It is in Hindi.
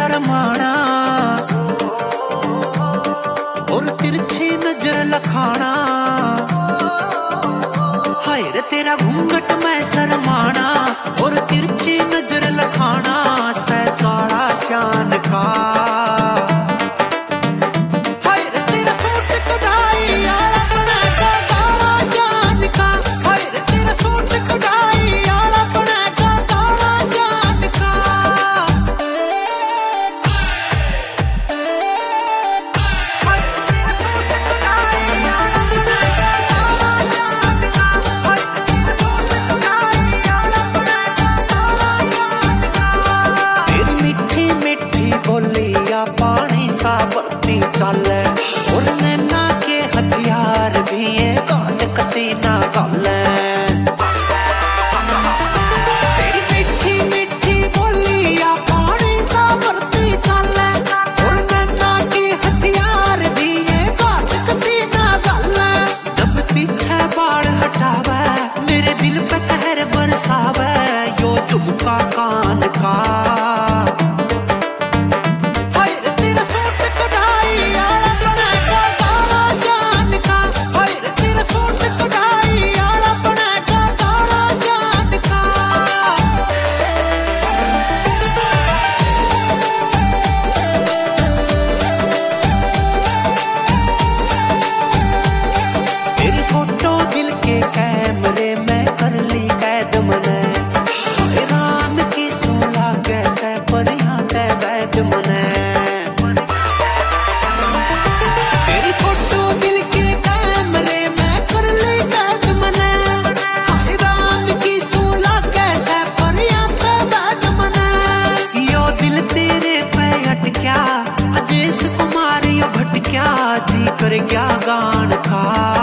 शर्माना और तिरछी नजर लखाना। हाय रे तेरा घूंघट मैं शर्माना और तिरछी नजर लखाना। सैकाड़ा शान का पानी सा बरती चले और नैना के हथियार भी ये काट कती ना गले। तेरी मीठी मीठी बोलिया पानी सा बरती चले और नैना के हथियार भी ये काट कती ना गले। जब पीछे बाढ़ हटावे मेरे दिल पे कहर बरसावे यो झुमका कान का। फोटो दिल के कैमरे में कर ली कैद मने। राम की 16 कैसे पर यहाँ कैद मने। तेरी फोटो दिल के कैमरे में कर ली कैद मने। राम की 16 कैसे पर यहाँ कैद मने। यो दिल तेरे पे अटक्या अजेश कुमार यो भटक्या जी कर गया गान का।